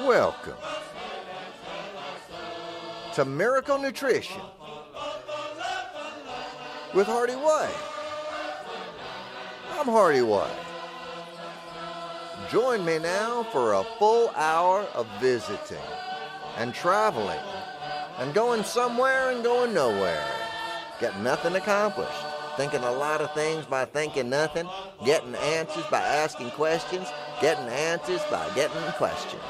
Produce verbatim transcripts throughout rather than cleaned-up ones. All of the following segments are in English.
Welcome to Miracle Nutrition with Hardy White. I'm Hardy White. Join me now for a full hour of visiting and traveling and going somewhere and going nowhere. Getting nothing accomplished. Thinking a lot of things by thinking nothing. Getting answers by asking questions. Getting answers by getting questions.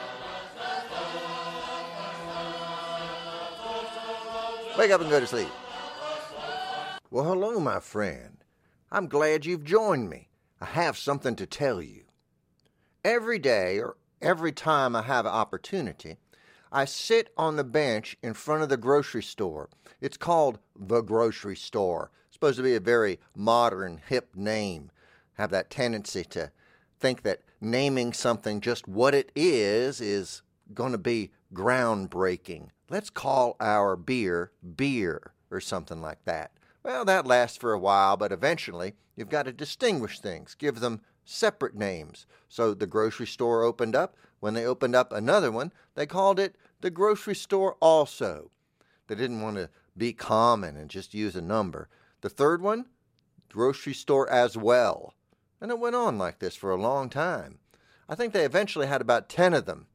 Wake up and go to sleep. Well, hello, my friend. I'm glad you've joined me. I have something to tell you. Every day, or every time I have an opportunity, I sit on the bench in front of the grocery store. It's called the grocery store. It's supposed to be a very modern, hip name. Have that tendency to think that naming something just what it is is going to be groundbreaking. Let's call our beer beer or something like that. Well, that lasts for a while, but eventually you've got to distinguish things, give them separate names. So the grocery store opened up. When they opened up another one, they called it the grocery store also. They didn't want to be common and just use a number. The third one, grocery store as well. And it went on like this for a long time. I think they eventually had about ten of them.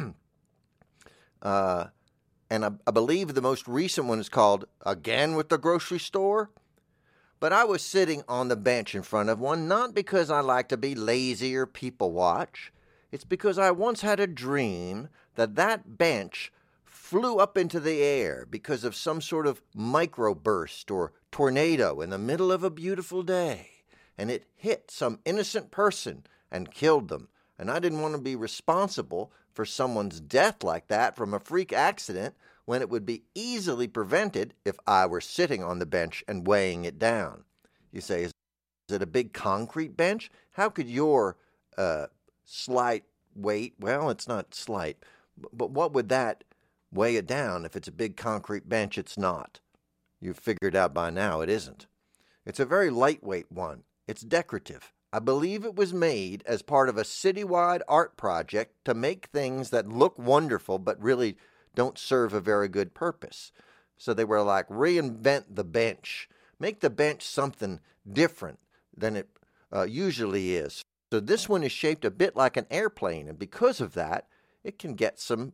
uh, and I, I believe the most recent one is called Again with the Grocery Store. But I was sitting on the bench in front of one, not because I like to be lazy or people watch. It's because I once had a dream that that bench flew up into the air because of some sort of microburst or tornado in the middle of a beautiful day. And it hit some innocent person and killed them. And I didn't want to be responsible for someone's death like that from a freak accident when it would be easily prevented if I were sitting on the bench and weighing it down. You say, is it a big concrete bench? How could your uh, slight weight, well, it's not slight, but what would that weigh it down? If it's a big concrete bench, it's not. You've figured out by now it isn't. It's a very lightweight one. It's decorative. I believe it was made as part of a citywide art project to make things that look wonderful but really don't serve a very good purpose. So they were like, reinvent the bench. Make the bench something different than it uh, usually is. So this one is shaped a bit like an airplane, and because of that, it can get some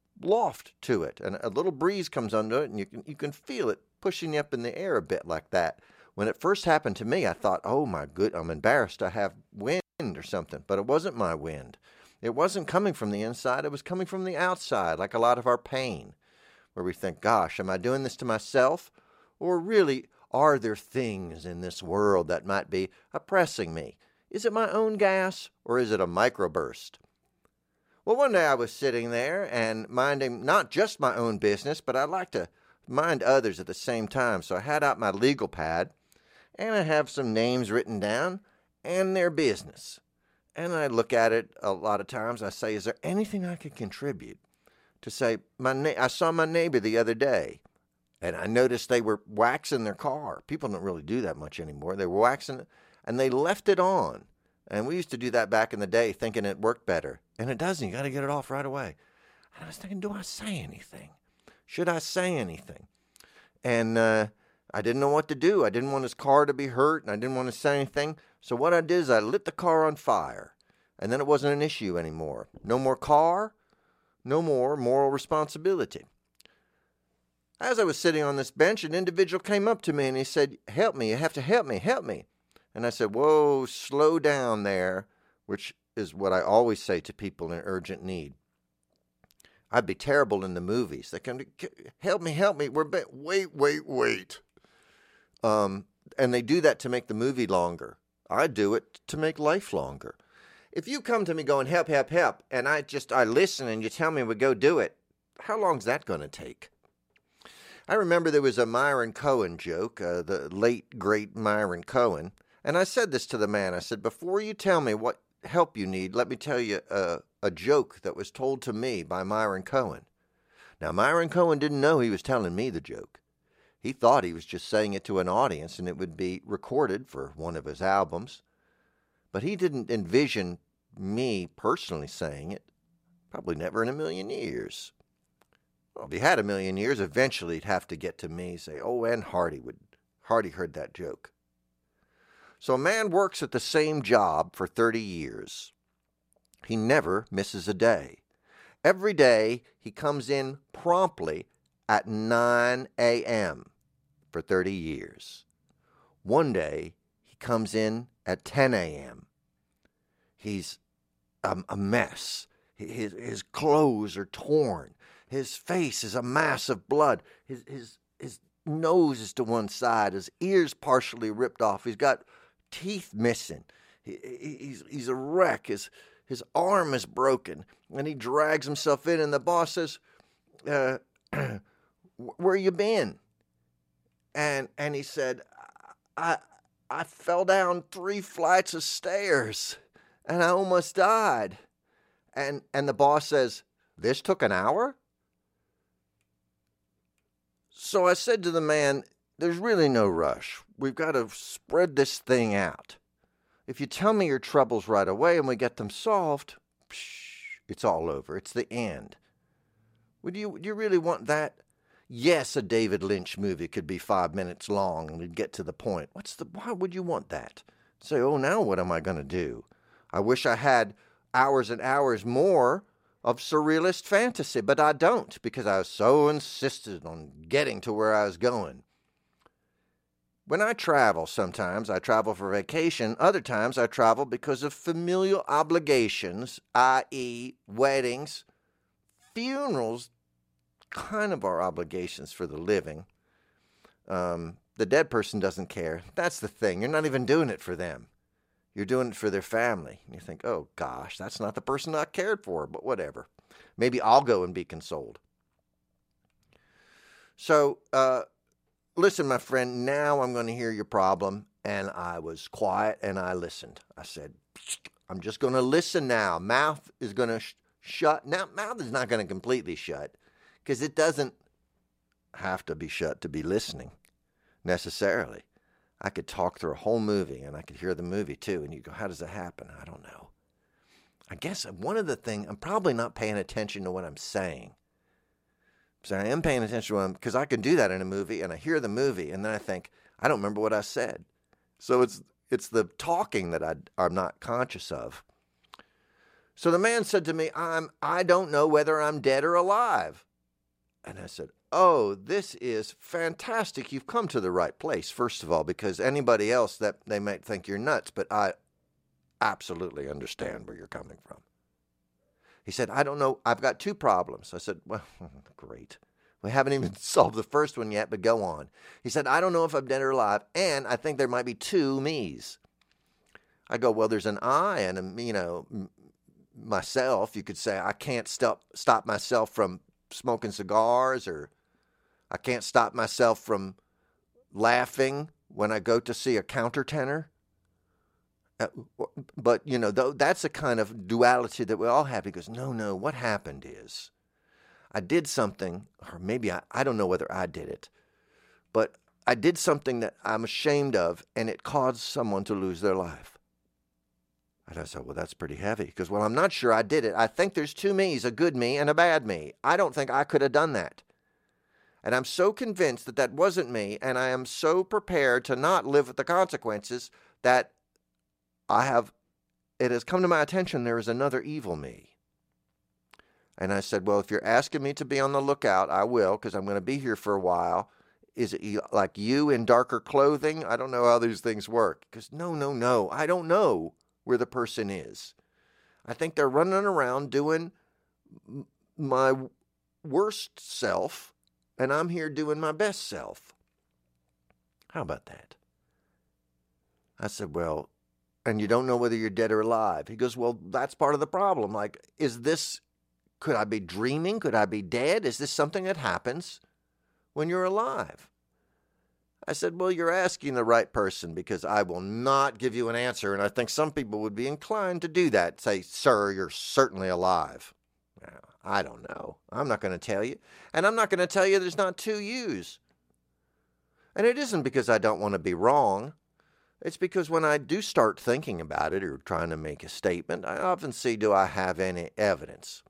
loft to it. And a little breeze comes under it, and you can, you can feel it pushing you up in the air a bit like that. When it first happened to me, I thought, oh my good, I'm embarrassed I have wind or something. But it wasn't my wind. It wasn't coming from the inside. It was coming from the outside, like a lot of our pain, where we think, gosh, am I doing this to myself? Or really, are there things in this world that might be oppressing me? Is it my own gas, or is it a microburst? Well, one day I was sitting there and minding not just my own business, but I like to mind others at the same time. So I had out my legal pad, and I have some names written down and their business. And I look at it a lot of times. I say, is there anything I could contribute? To say, my na- I saw my neighbor the other day, and I noticed they were waxing their car. People don't really do that much anymore. They were waxing it, and they left it on. And we used to do that back in the day, thinking it worked better. And it doesn't. You got to get it off right away. And I was thinking, do I say anything? Should I say anything? And uh, I didn't know what to do. I didn't want his car to be hurt, and I didn't want to say anything. So what I did is I lit the car on fire. And then it wasn't an issue anymore. No more car, no more moral responsibility. As I was sitting on this bench, an individual came up to me and he said, help me, you have to help me, help me. And I said, whoa, slow down there, which is what I always say to people in urgent need. I'd be terrible in the movies. They come, help me, help me. We're ba- wait, wait, wait. Um, and they do that to make the movie longer. I do it to make life longer. If you come to me going, help, help, help, and I just, I listen and you tell me we go do it, how long's that going to take? I remember there was a Myron Cohen joke, uh, the late, great Myron Cohen, and I said this to the man. I said, before you tell me what help you need, let me tell you a, a joke that was told to me by Myron Cohen. Now, Myron Cohen didn't know he was telling me the joke. He thought he was just saying it to an audience and it would be recorded for one of his albums. But he didn't envision me personally saying it. Probably never in a million years. Well, if he had a million years, eventually he'd have to get to me and say, oh, and Hardy would. Hardy heard that joke. So a man works at the same job for thirty years. He never misses a day. Every day he comes in promptly at nine a.m. for thirty years. One day he comes in at ten a.m. He's a, a mess. His, his clothes are torn. His face is a mass of blood. His, his, his nose is to one side. His ears partially ripped off. He's got teeth missing. He, he's, he's a wreck. His, his arm is broken. And he drags himself in, and the boss says, uh, where you been? And and he said, I I fell down three flights of stairs, and I almost died. And and the boss says, this took an hour? So I said to the man, there's really no rush. We've got to spread this thing out. If you tell me your troubles right away and we get them solved, psh, it's all over. It's the end. Would you, would you really want that? Yes, a David Lynch movie could be five minutes long and we'd get to the point. What's the? Why would you want that? Say, oh, now what am I going to do? I wish I had hours and hours more of surrealist fantasy, but I don't because I was so insistent on getting to where I was going. When I travel, sometimes I travel for vacation. Other times I travel because of familial obligations, that is weddings, funerals, kind of our obligations for the living. Um, the dead person doesn't care. That's the thing. You're not even doing it for them. You're doing it for their family. And you think, oh gosh, that's not the person I cared for, but whatever. Maybe I'll go and be consoled. So, uh, listen, my friend, now I'm going to hear your problem. And I was quiet and I listened. I said, I'm just going to listen now. Mouth is going to sh- shut. Now, mouth is not going to completely shut because it doesn't have to be shut to be listening necessarily. I could talk through a whole movie and I could hear the movie too. And you go, how does that happen? I don't know. I guess one of the things, I'm probably not paying attention to what I'm saying. So I am paying attention to what I'm, because I can do that in a movie and I hear the movie and then I think, I don't remember what I said. So it's it's the talking that I, I'm not conscious of. So the man said to me, I'm, I don't know whether I'm dead or alive. And I said, oh, this is fantastic. You've come to the right place, first of all, because anybody else, that they might think you're nuts, but I absolutely understand where you're coming from. He said, I don't know. I've got two problems. I said, well, great. We haven't even solved the first one yet, but go on. He said, I don't know if I'm dead or alive, and I think there might be two me's. I go, well, there's an I and, a, you know, myself. You could say I can't stop stop myself from smoking cigars, or I can't stop myself from laughing when I go to see a countertenor. Uh, but, you know, th- that's a kind of duality that we all have. He goes, no, no, what happened is I did something, or maybe I, I don't know whether I did it, but I did something that I'm ashamed of, and it caused someone to lose their life. And I said, well, that's pretty heavy. He goes, well, I'm not sure I did it. I think there's two me's, a good me and a bad me. I don't think I could have done that. And I'm so convinced that that wasn't me, and I am so prepared to not live with the consequences that I have, it has come to my attention there is another evil me. And I said, well, if you're asking me to be on the lookout, I will, because I'm going to be here for a while. Is it like you in darker clothing? I don't know how these things work. Because no, no, no, I don't know where the person is. I think they're running around doing my worst self, and I'm here doing my best self. How about that? I said, well, and you don't know whether you're dead or alive. He goes, well, that's part of the problem. Like, is this, could I be dreaming? Could I be dead? Is this something that happens when you're alive? I said, well, you're asking the right person, because I will not give you an answer. And I think some people would be inclined to do that. Say, sir, you're certainly alive. Well, I don't know. I'm not going to tell you. And I'm not going to tell you there's not two yous. And it isn't because I don't want to be wrong. It's because when I do start thinking about it or trying to make a statement, I often see, do I have any evidence?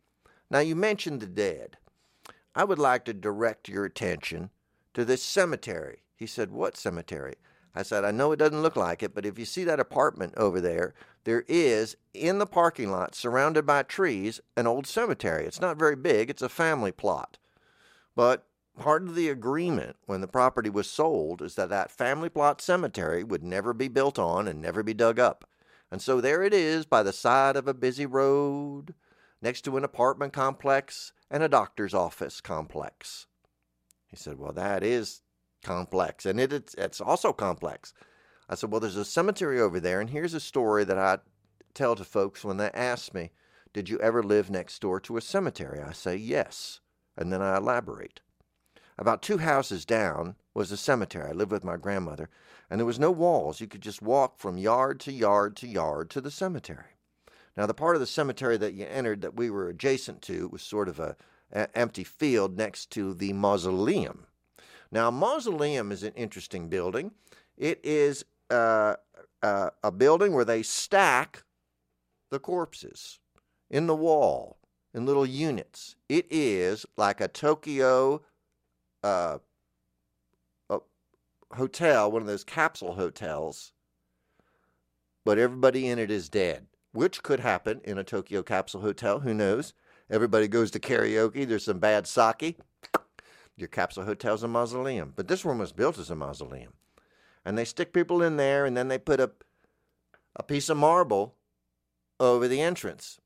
Now, you mentioned the dead. I would like to direct your attention to this cemetery. He said, what cemetery? I said, I know it doesn't look like it, but if you see that apartment over there, there is, in the parking lot, surrounded by trees, an old cemetery. It's not very big. It's a family plot. But part of the agreement when the property was sold is that that family plot cemetery would never be built on and never be dug up. And so there it is by the side of a busy road, next to an apartment complex and a doctor's office complex. He said, well, that is complex, and it, it's, it's also complex. I said, well, there's a cemetery over there, and here's a story that I tell to folks when they ask me, did you ever live next door to a cemetery? I say, yes, and then I elaborate. About two houses down was a cemetery. I lived with my grandmother, and there was no walls. You could just walk from yard to yard to yard to the cemetery. Now, the part of the cemetery that you entered that we were adjacent to was sort of a, a empty field next to the mausoleum. Now, a mausoleum is an interesting building. It is uh, uh, a building where they stack the corpses in the wall in little units. It is like a Tokyo uh, a hotel, one of those capsule hotels, but everybody in it is dead, which could happen in a Tokyo capsule hotel. Who knows? Everybody goes to karaoke. There's some bad sake. Your capsule hotel's a mausoleum. But this one was built as a mausoleum. And they stick people in there, and then they put a, a piece of marble over the entrance,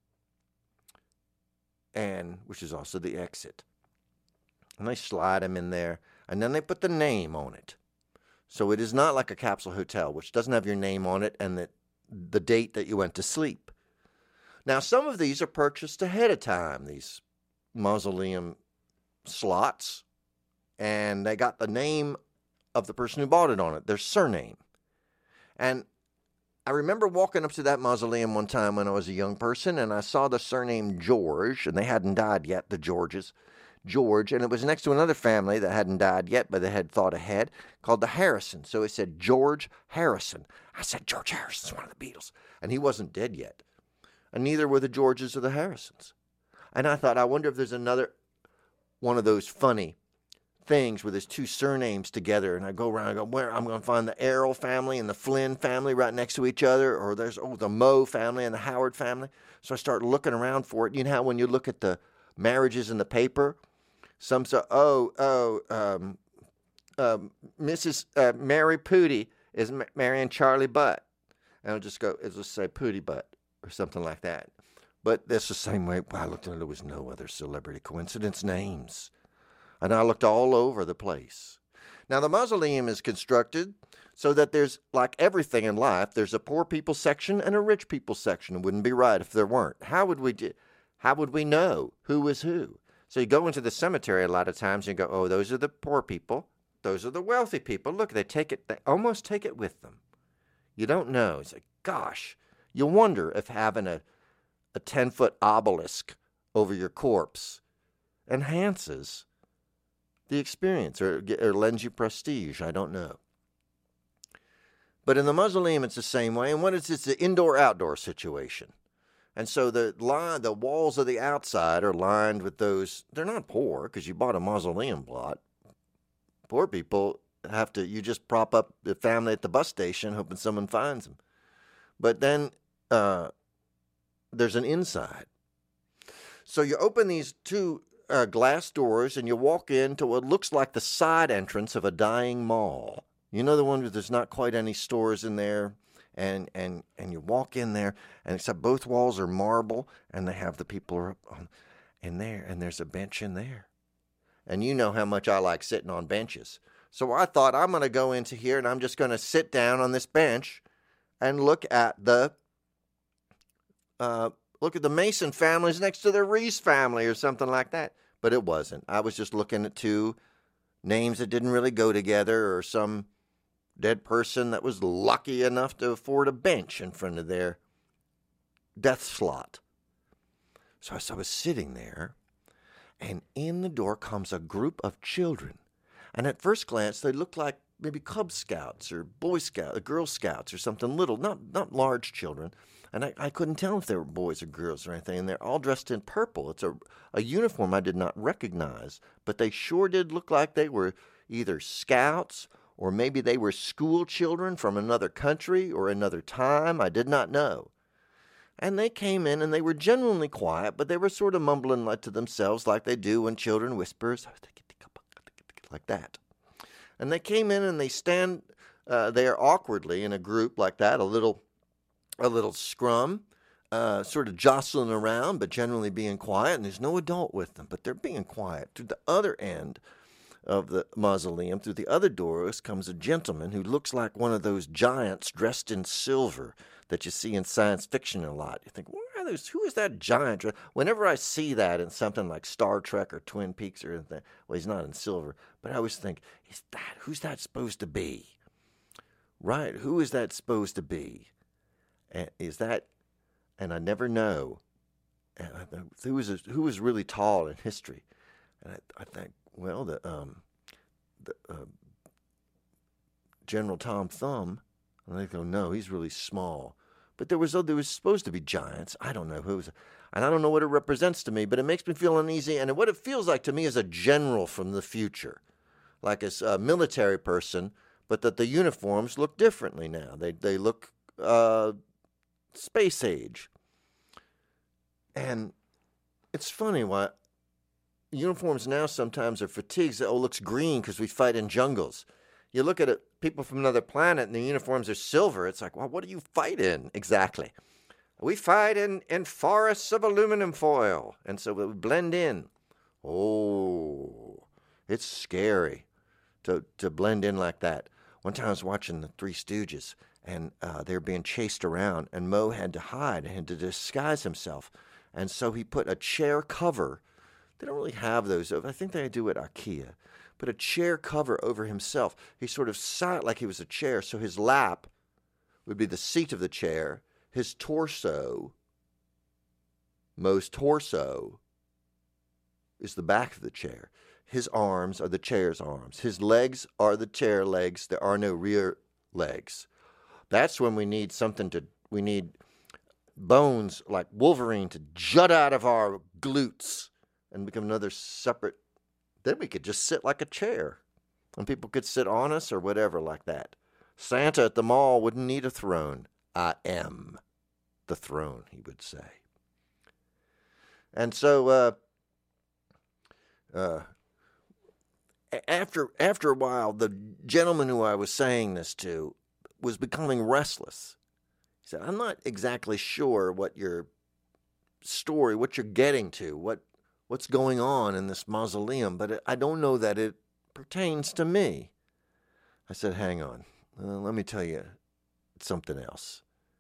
and which is also the exit. And they slide them in there, and then they put the name on it. So it is not like a capsule hotel, which doesn't have your name on it and the, the date that you went to sleep. Now, some of these are purchased ahead of time, these mausoleum slots. And they got the name of the person who bought it on it, their surname. And I remember walking up to that mausoleum one time when I was a young person, and I saw the surname George, and they hadn't died yet, the Georges, George, and it was next to another family that hadn't died yet, but they had thought ahead, called the Harrison. So it said George Harrison. I said, George Harrison's one of the Beatles. And he wasn't dead yet. And neither were the Georges or the Harrisons. And I thought, I wonder if there's another one of those funny things where there's two surnames together, and I go around and go, where I'm going to find the Errol family and the Flynn family right next to each other, or there's oh the Moe family and the Howard family. So I start looking around for it. You know how when you look at the marriages in the paper, some say, oh, oh, um, um, Missus Uh, Mary Pooty is ma- marrying Charlie Butt. And I'll just go, it'll just say Pooty Butt or something like that. But that's the same way. I looked and there was no other celebrity coincidence names. And I looked all over the place. Now, the mausoleum is constructed so that there's, like everything in life, there's a poor people section and a rich people section. It wouldn't be right if there weren't. How would we do, how would we know who is who? So you go into the cemetery a lot of times and you go, oh, those are the poor people. Those are the wealthy people. Look, they take it, they almost take it with them. You don't know. It's like, gosh, you wonder if having a, a ten-foot obelisk over your corpse enhances the experience or, or lends you prestige. I don't know. But in the mausoleum, it's the same way. And what is it's an indoor-outdoor situation. And so the line, the walls of the outside are lined with those. They're not poor because you bought a mausoleum plot. Poor people have to, you just prop up the family at the bus station hoping someone finds them. But then uh, there's an inside. So you open these two uh, glass doors and you walk into what looks like the side entrance of a dying mall. You know the one where there's not quite any stores in there, and and and you walk in there, and except both walls are marble, and they have the people on in there, and there's a bench in there. And you know how much I like sitting on benches. So I thought I'm going to go into here, and I'm just going to sit down on this bench and look at the uh, look at the Mason families next to the Reese family or something like that. But it wasn't. I was just looking at two names that didn't really go together, or some dead person that was lucky enough to afford a bench in front of their death slot. So as I was sitting there, and in the door comes a group of children. And at first glance, they looked like maybe Cub Scouts or Boy Scouts, or Girl Scouts or something little, not, not large children. And I, I couldn't tell if they were boys or girls or anything. And they're all dressed in purple. It's a, a uniform I did not recognize, but they sure did look like they were either scouts or maybe they were school children from another country or another time. I did not know. And they came in and they were genuinely quiet, but they were sort of mumbling like to themselves like they do when children whispers, like that. And they came in and they stand uh, there awkwardly in a group like that, a little a little scrum, uh, sort of jostling around, but generally being quiet. And there's no adult with them, but they're being quiet. To the other end of the mausoleum, through the other doors, comes a gentleman who looks like one of those giants dressed in silver that you see in science fiction a lot. You think, where are those? Who is that giant? Whenever I see that in something like Star Trek or Twin Peaks or anything, well, he's not in silver, but I always think, is that, who's that supposed to be? Right, who is that supposed to be? And is that, and I never know, and I, who was who was really tall in history? And I, I think, well, the um, the uh, General Tom Thumb. And they go, no, he's really small. But there was there was supposed to be giants. I don't know who was, and I don't know what it represents to me, but it makes me feel uneasy. And what it feels like to me is a general from the future, like a, a military person, but that the uniforms look differently now. They they look uh, space age. And it's funny why uniforms now sometimes are fatigues. Oh, it looks green because we fight in jungles. You look at it, people from another planet, and the uniforms are silver. It's like, well, what do you fight in exactly? We fight in, in forests of aluminum foil, and so we blend in. Oh, it's scary to to blend in like that. One time I was watching the Three Stooges, and uh, they were being chased around, and Moe had to hide and had to disguise himself. And so he put a chair cover. They don't really have those. I think they do at IKEA. Put a chair cover over himself. He sort of sat like he was a chair, so his lap would be the seat of the chair. His torso, Moe's torso, is the back of the chair. His arms are the chair's arms. His legs are the chair legs. There are no rear legs. That's when we need something to, we need bones like Wolverine to jut out of our glutes and become another separate. Then we could just sit like a chair, and people could sit on us or whatever like that. Santa at the mall wouldn't need a throne. I am the throne, he would say. And so uh, uh, after after a while, the gentleman who I was saying this to was becoming restless. He said, I'm not exactly sure what your story, what you're getting to, what what's going on in this mausoleum, but I don't know that it pertains to me. I said, hang on, uh, let me tell you something else.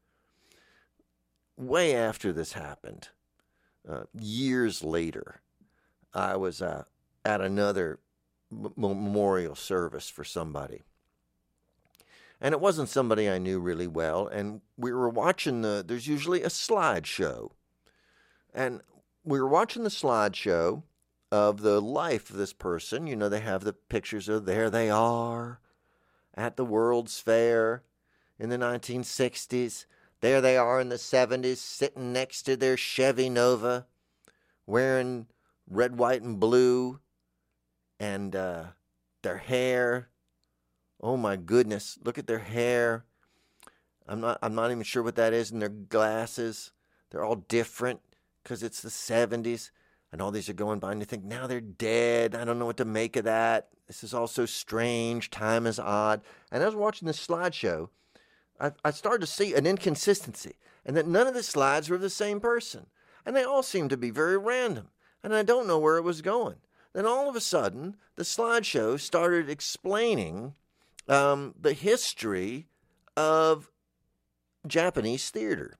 Way after this happened, uh, years later, I was uh, at another m- memorial service for somebody. And it wasn't somebody I knew really well, and we were watching the, there's usually a slideshow. And we were watching the slideshow of the life of this person. You know, they have the pictures of there they are at the World's Fair in the nineteen sixties. There they are in the seventies, sitting next to their Chevy Nova, wearing red, white, and blue, and uh, their hair. Oh my goodness! Look at their hair. I'm not. I'm not even sure what that is. And their glasses. They're all different because it's the seventies, and all these are going by. And you think now they're dead. I don't know what to make of that. This is all so strange. Time is odd. And I was watching this slideshow. I, I started to see an inconsistency, and that none of the slides were of the same person, and they all seemed to be very random. And I don't know where it was going. Then all of a sudden, the slideshow started explaining um, the history of Japanese theater.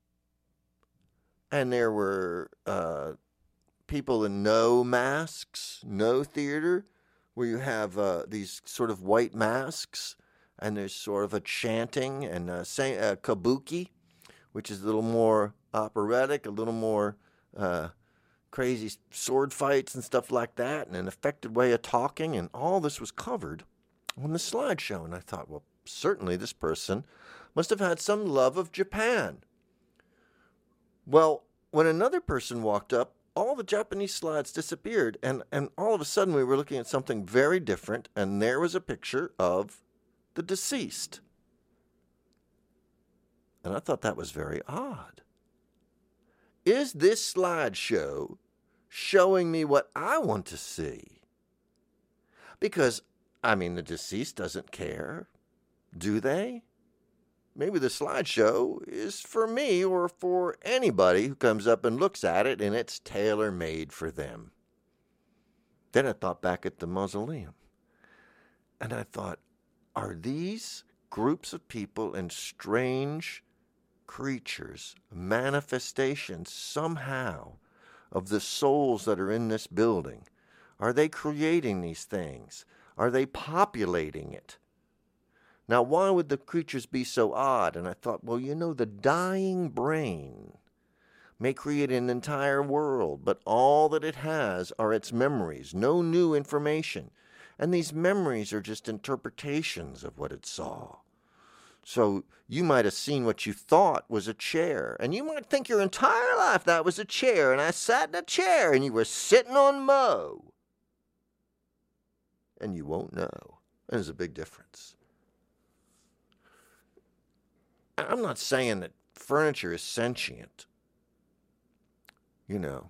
And there were uh, people in no masks, no theater, where you have uh, these sort of white masks, and there's sort of a chanting and a say, uh, kabuki, which is a little more operatic, a little more uh, crazy sword fights and stuff like that, and an affected way of talking, and all this was covered on the slideshow. And I thought, well, certainly this person must have had some love of Japan. Well, when another person walked up, all the Japanese slides disappeared, and, and all of a sudden we were looking at something very different, and there was a picture of the deceased. And I thought that was very odd. Is this slideshow showing me what I want to see? Because, I mean, the deceased doesn't care, do they? Maybe the slideshow is for me or for anybody who comes up and looks at it, and it's tailor-made for them. Then I thought back at the mausoleum, and I thought, are these groups of people and strange creatures, manifestations somehow of the souls that are in this building? Are they creating these things? Are they populating it? Now, why would the creatures be so odd? And I thought, well, you know, the dying brain may create an entire world, but all that it has are its memories, no new information. And these memories are just interpretations of what it saw. So you might have seen what you thought was a chair, and you might think your entire life that was a chair, and I sat in a chair, and you were sitting on Mo. And you won't know. There's a big difference. I'm not saying that furniture is sentient, you know,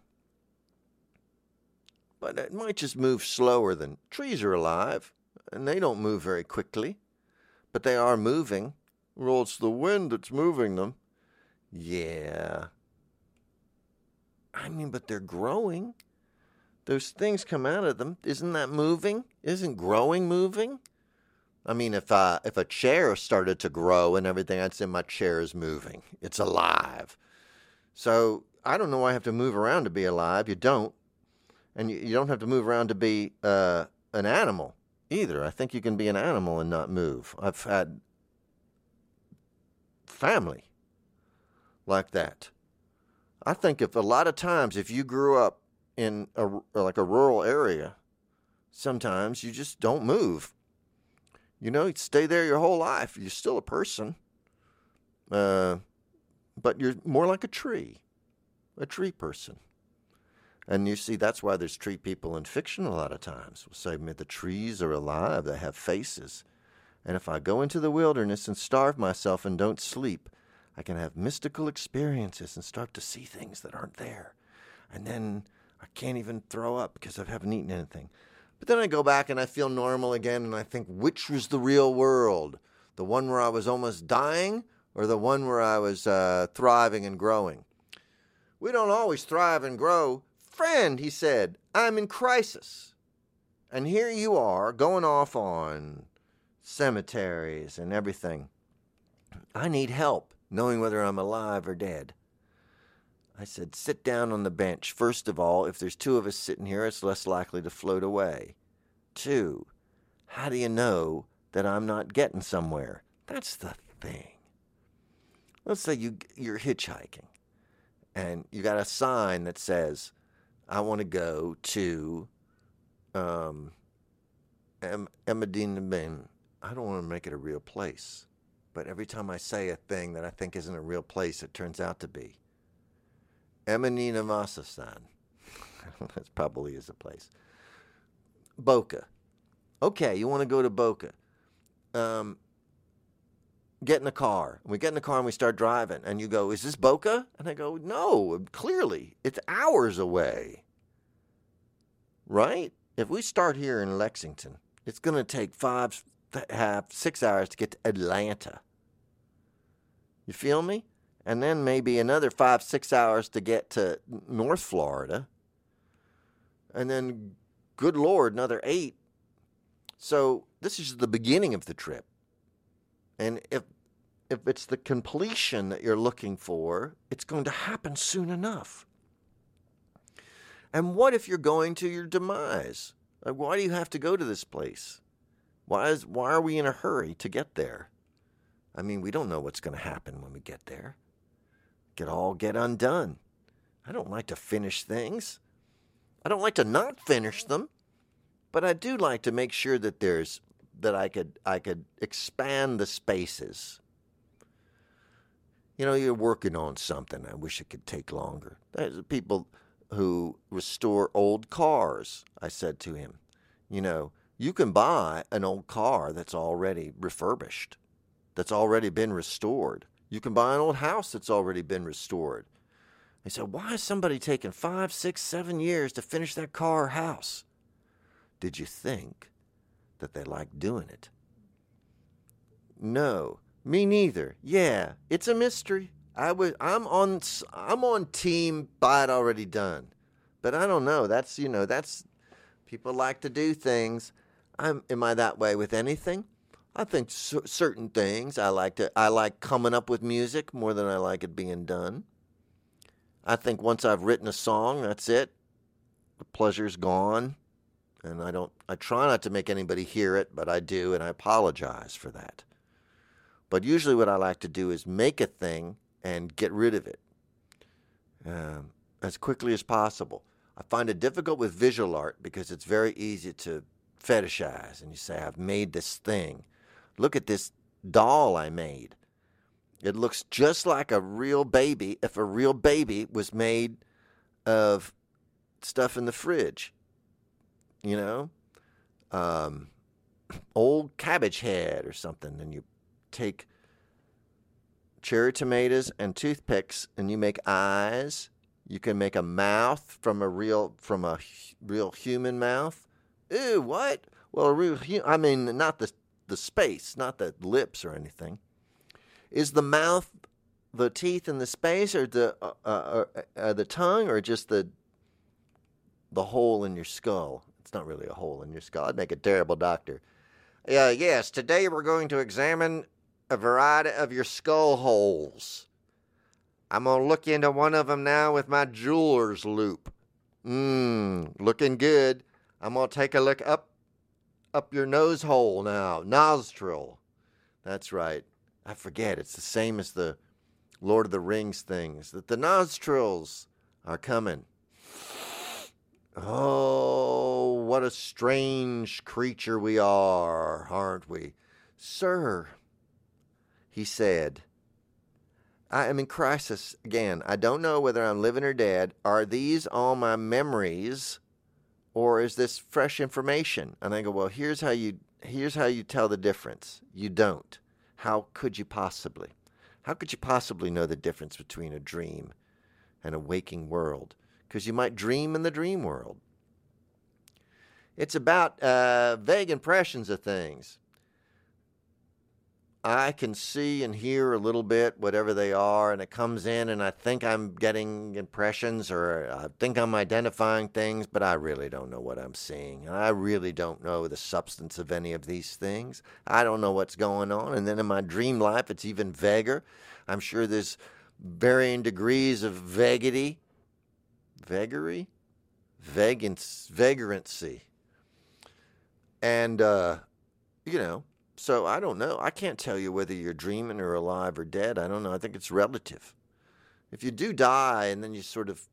but it might just move slower than trees are alive, and they don't move very quickly, but they are moving. Well, it's the wind that's moving them. Yeah. I mean, but they're growing. Those things come out of them. Isn't that moving? Isn't growing moving? I mean, if uh, if a chair started to grow and everything, I'd say my chair is moving. It's alive. So I don't know why I have to move around to be alive. You don't. And you, you don't have to move around to be uh, an animal either. I think you can be an animal and not move. I've had family like that. I think if a lot of times if you grew up in a, like a rural area, sometimes you just don't move. You know, you'd stay there your whole life. You're still a person. Uh, but you're more like a tree. A tree person. And you see, that's why there's tree people in fiction a lot of times. We'll say, the trees are alive. They have faces. And if I go into the wilderness and starve myself and don't sleep, I can have mystical experiences and start to see things that aren't there. And then I can't even throw up because I haven't eaten anything. But then I go back and I feel normal again, and I think, which was the real world? The one where I was almost dying, or the one where I was uh, thriving and growing? We don't always thrive and grow. Friend, he said, I'm in crisis. And here you are, going off on cemeteries and everything. I need help knowing whether I'm alive or dead. I said, sit down on the bench. First of all, if there's two of us sitting here, it's less likely to float away. Two, how do you know that I'm not getting somewhere? That's the thing. Let's say you, you're hitchhiking, and you got a sign that says, I want to go to um, em- Emadina Ben. I don't want to make it a real place, but every time I say a thing that I think isn't a real place, it turns out to be. Emanina Masasan. That probably is a place. Boca. Okay, you want to go to Boca. Um, get in the car. We get in the car and we start driving. And you go, is this Boca? And I go, no, clearly. It's hours away. Right? If we start here in Lexington, it's going to take five, half, six hours to get to Atlanta. You feel me? And then maybe another five, six hours to get to North Florida. And then, good Lord, another eight. So this is the beginning of the trip. And if if it's the completion that you're looking for, it's going to happen soon enough. And what if you're going to your demise? Like, why do you have to go to this place? Why is why are we in a hurry to get there? I mean, we don't know what's going to happen when we get there. Could all get undone. I don't like to finish things. I don't like to not finish them, but I do like to make sure that there's that I could I could expand the spaces. You know, you're working on something. I wish it could take longer. There's people who restore old cars, I said to him. You know, you can buy an old car that's already refurbished, that's already been restored. You can buy an old house that's already been restored. He said, why is somebody taking five, six, seven years to finish that car or house? Did you think that they like doing it? No, me neither. Yeah, it's a mystery. I would, I'm on, I'm on team buy it already done, but I don't know. That's, you know, that's, people like to do things. I'm, am I that way with anything? I think c- certain things I like to, I like coming up with music more than I like it being done. I think once I've written a song, that's it. The pleasure's gone. And I don't, I try not to make anybody hear it, but I do, and I apologize for that. But usually what I like to do is make a thing and get rid of it um, as quickly as possible. I find it difficult with visual art because it's very easy to fetishize. And you say, I've made this thing. Look at this doll I made. It looks just like a real baby if a real baby was made of stuff in the fridge. You know, um, old cabbage head or something, and you take cherry tomatoes and toothpicks, and you make eyes. You can make a mouth from a real from a real human mouth. Ew, what? Well, a real I mean, not the the space, not the lips or anything. Is the mouth the teeth in the space, or the uh, uh, uh, the tongue, or just the the hole in your skull? It's not really a hole in your skull. I'd make a terrible doctor. Uh, yes, today we're going to examine a variety of your skull holes. I'm going to look into one of them now with my jeweler's loop. Mmm, looking good. I'm going to take a look up up your nose hole now. Nostril. That's right. I forget. It's the same as the Lord of the Rings things. That the nostrils are coming. Oh, what a strange creature we are, aren't we? Sir, he said, I am in crisis again. I don't know whether I'm living or dead. Are these all my memories, or is this fresh information? And I go, well, here's how you here's how you tell the difference. You don't. How could you possibly? How could you possibly know the difference between a dream and a waking world? Because you might dream in the dream world. It's about uh, vague impressions of things. I can see and hear a little bit, whatever they are, and it comes in, and I think I'm getting impressions, or I think I'm identifying things, but I really don't know what I'm seeing. And I really don't know the substance of any of these things. I don't know what's going on. And then in my dream life, it's even vaguer. I'm sure there's varying degrees of vaguity. Vagary? Vagance, vagrancy. And, uh, you know, so I don't know. I can't tell you whether you're dreaming or alive or dead. I don't know. I think it's relative. If you do die and then you sort of,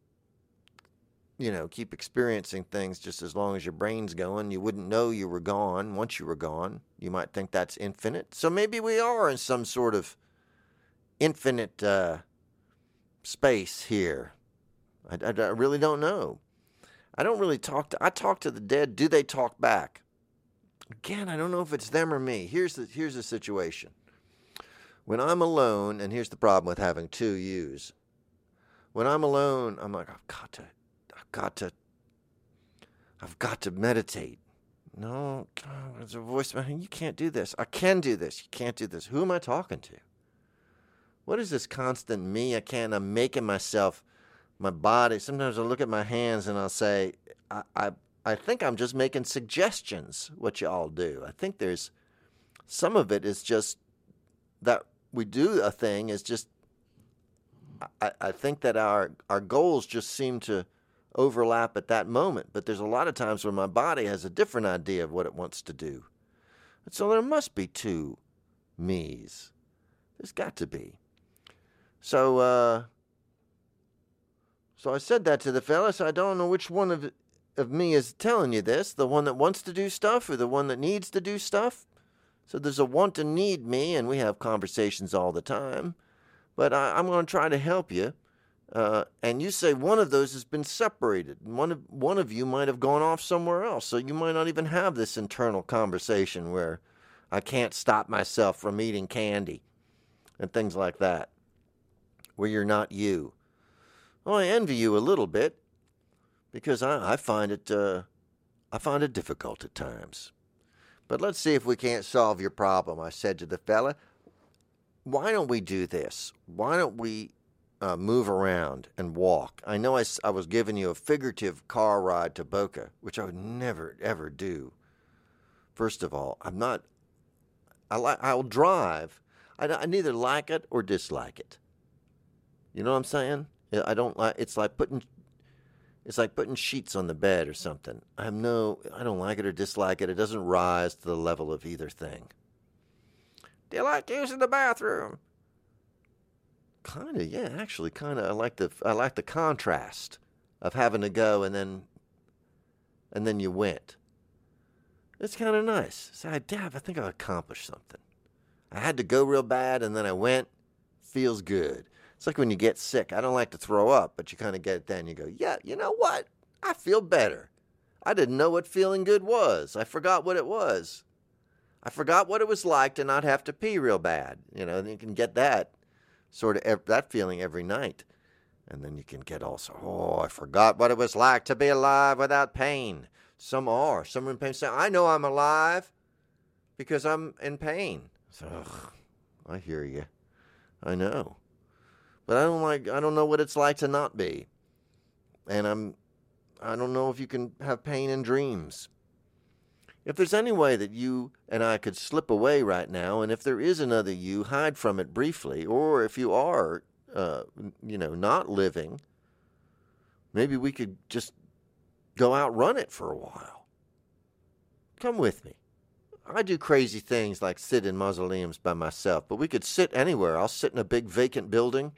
you know, keep experiencing things just as long as your brain's going, you wouldn't know you were gone once you were gone. You might think that's infinite. So maybe we are in some sort of infinite uh, space here. I, I, I really don't know. I don't really talk to, I talk to the dead. Do they talk back? Again, I don't know if it's them or me. Here's the, here's the situation. When I'm alone, and here's the problem with having two yous. When I'm alone, I'm like, I've got to, I've got to, I've got to meditate. No, there's a voice behind you can't do this. I can do this. You can't do this. Who am I talking to? What is this constant me? I can't, I'm making myself, my body. Sometimes I look at my hands and I'll say, I, I, I think I'm just making suggestions, what you all do. I think there's, some of it is just that we do a thing is just, I, I think that our, our goals just seem to overlap at that moment. But there's a lot of times when my body has a different idea of what it wants to do. And so there must be two me's. There's got to be. So, uh, so I said that to the fellas. I don't know which one of of me is telling you this, the one that wants to do stuff or the one that needs to do stuff. So there's a want and need me, and we have conversations all the time. but I, I'm going to try to help you. Uh, and you say one of those has been separated. One of, one of you might have gone off somewhere else, so you might not even have this internal conversation where I can't stop myself from eating candy and things like that, where you're not you. Well, I envy you a little bit because I, I find it uh, I find it difficult at times. But let's see if we can't solve your problem, I said to the fella. Why don't we do this? Why don't we uh, move around and walk? I know I, I was giving you a figurative car ride to Boca, which I would never, ever do. First of all, I'm not, I li- I'll drive. I, I neither like it or dislike it. You know what I'm saying? I don't like, it's like putting, it's like putting sheets on the bed or something. I have no, I don't like it or dislike it. It doesn't rise to the level of either thing. Do you like using the bathroom? Kind of, yeah, actually, kind of. I like the, I like the contrast of having to go and then, and then you went. It's kind of nice. So I, Dad, I think I accomplished something. I had to go real bad, and then I went. Feels good. It's like when you get sick. I don't like to throw up, but you kind of get it down. You go, yeah, you know what? I feel better. I didn't know what feeling good was. I forgot what it was. I forgot what it was like to not have to pee real bad. You know, and you can get that sort of that feeling every night. And then you can get also, oh, I forgot what it was like to be alive without pain. Some are. Some are in pain. Say, I know I'm alive because I'm in pain. So, ugh, I hear you. I know. But I don't like, I don't know what it's like to not be. And I'm, I don't know if you can have pain in dreams. If there's any way that you and I could slip away right now, and if there is another you, hide from it briefly, or if you are, uh, you know, not living, maybe we could just go out run it for a while. Come with me. I do crazy things like sit in mausoleums by myself, but we could sit anywhere. I'll sit in a big vacant building.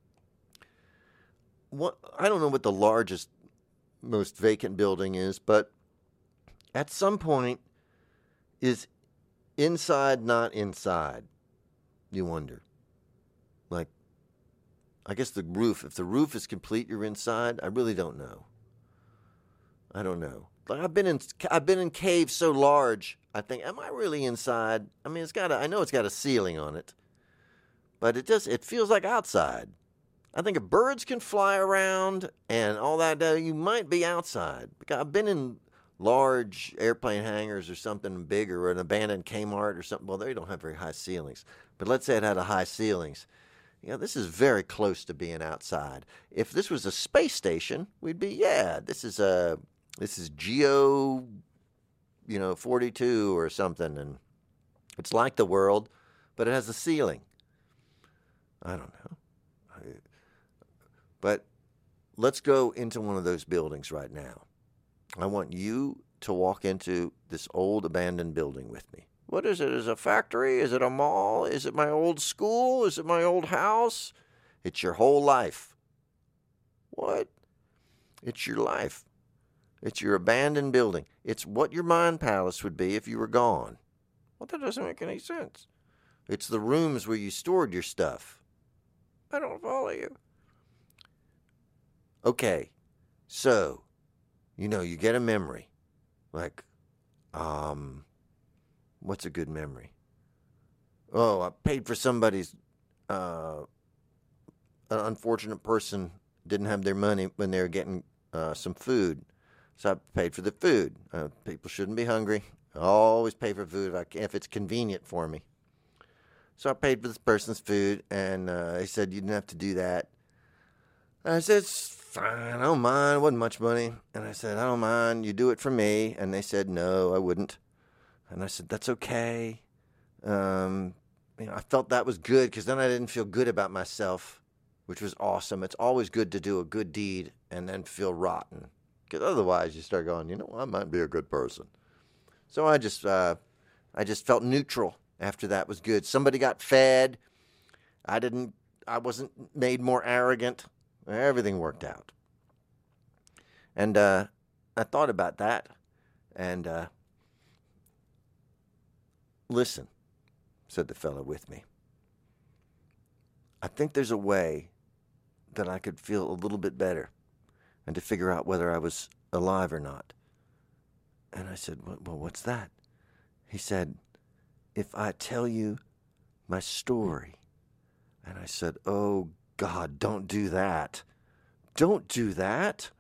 What, I don't know what the largest, most vacant building is, but at some point, is inside not inside? You wonder. Like, I guess the roof, if the roof is complete, you're inside? I really don't know. I don't know. Like, I've been in, I've been in caves so large, I think, am I really inside? I mean, it's got a, I know it's got a ceiling on it, but it just, it feels like outside. I think if birds can fly around and all that, you might be outside. I've been in large airplane hangars or something bigger, or an abandoned Kmart or something. Well, they don't have very high ceilings. But let's say it had a high ceilings. You know, this is very close to being outside. If this was a space station, we'd be, yeah, this is a, this is Geo, you know, forty-two or something. And it's like the world, but it has a ceiling. I don't know. But let's go into one of those buildings right now. I want you to walk into this old abandoned building with me. What is it? Is it a factory? Is it a mall? Is it my old school? Is it my old house? It's your whole life. What? It's your life. It's your abandoned building. It's what your mind palace would be if you were gone. Well, that doesn't make any sense. It's the rooms where you stored your stuff. I don't follow you. Okay, so, you know, you get a memory. Like, um, what's a good memory? Oh, I paid for somebody's, uh, an unfortunate person didn't have their money when they were getting uh, some food. So I paid for the food. Uh, people shouldn't be hungry. I always pay for food if, I can, if it's convenient for me. So I paid for this person's food, and uh, they said you didn't have to do that. And I said, it's fine, I don't mind. It wasn't much money. And I said, I don't mind. You do it for me. And they said, no, I wouldn't. And I said, that's okay. Um, you know, I felt that was good because then I didn't feel good about myself, which was awesome. It's always good to do a good deed and then feel rotten. Because otherwise you start going, you know, I might be a good person. So I just, uh, I just felt neutral after that was good. Somebody got fed. I didn't, I wasn't made more arrogant. Everything worked out. And uh, I thought about that. And uh, listen, said the fellow with me. I think there's a way that I could feel a little bit better and to figure out whether I was alive or not. And I said, well, what's that? He said, if I tell you my story. And I said, oh, God, don't do that. Don't do that.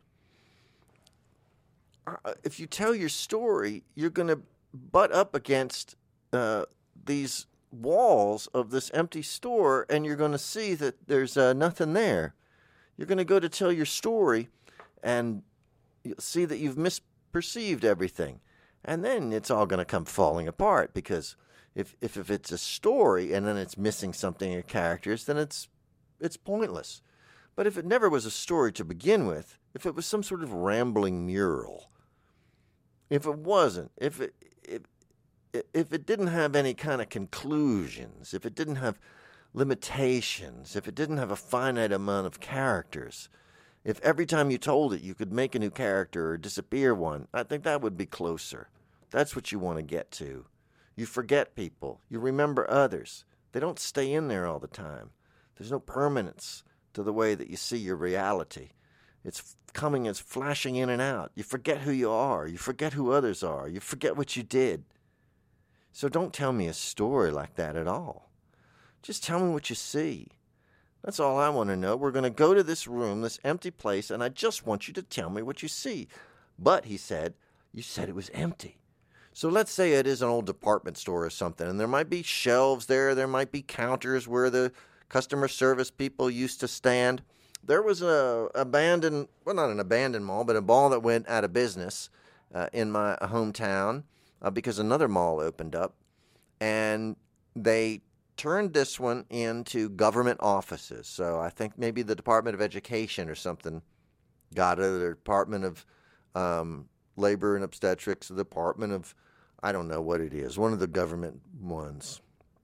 If you tell your story, you're going to butt up against uh, these walls of this empty store, and you're going to see that there's uh, nothing there. You're going to go to tell your story, and you'll see that you've misperceived everything. And then it's all going to come falling apart, because if, if if it's a story and then it's missing something in characters, then it's it's pointless. But if it never was a story to begin with, if it was some sort of rambling mural, if it wasn't, if it if, if it didn't have any kind of conclusions, if it didn't have limitations, if it didn't have a finite amount of characters, if every time you told it you could make a new character or disappear one, I think that would be closer. That's what you want to get to. You forget people. You remember others. They don't stay in there all the time. There's no permanence to the way that you see your reality. It's coming as flashing in and out. You forget who you are. You forget who others are. You forget what you did. So don't tell me a story like that at all. Just tell me what you see. That's all I want to know. We're going to go to this room, this empty place, and I just want you to tell me what you see. But, he said, you said it was empty. So let's say it is an old department store or something, and there might be shelves there. There might be counters where the customer service people used to stand. There was a abandoned, well, not an abandoned mall, but a mall that went out of business uh, in my hometown uh, because another mall opened up, and they turned this one into government offices. So I think maybe the Department of Education or something got it, the Department of um, Labor and Obstetrics, the Department of, I don't know what it is, one of the government ones.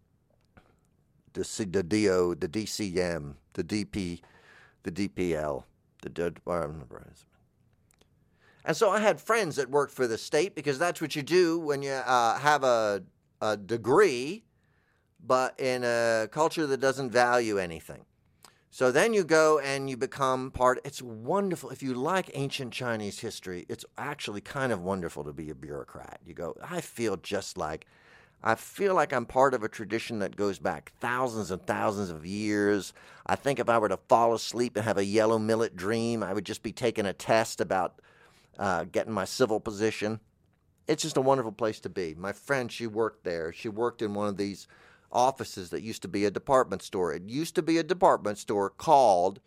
The, C, the D O, the D C M, the D P, the D P L, the Department of President. And so I had friends that worked for the state, because that's what you do when you uh, have a, a degree, but in a culture that doesn't value anything. So then you go and you become part. It's wonderful. If you like ancient Chinese history, it's actually kind of wonderful to be a bureaucrat. You go, I feel just like, I feel like I'm part of a tradition that goes back thousands and thousands of years. I think if I were to fall asleep and have a yellow millet dream, I would just be taking a test about uh, getting my civil position. It's just a wonderful place to be. My friend, she worked there. She worked in one of these offices that used to be a department store. It used to be a department store called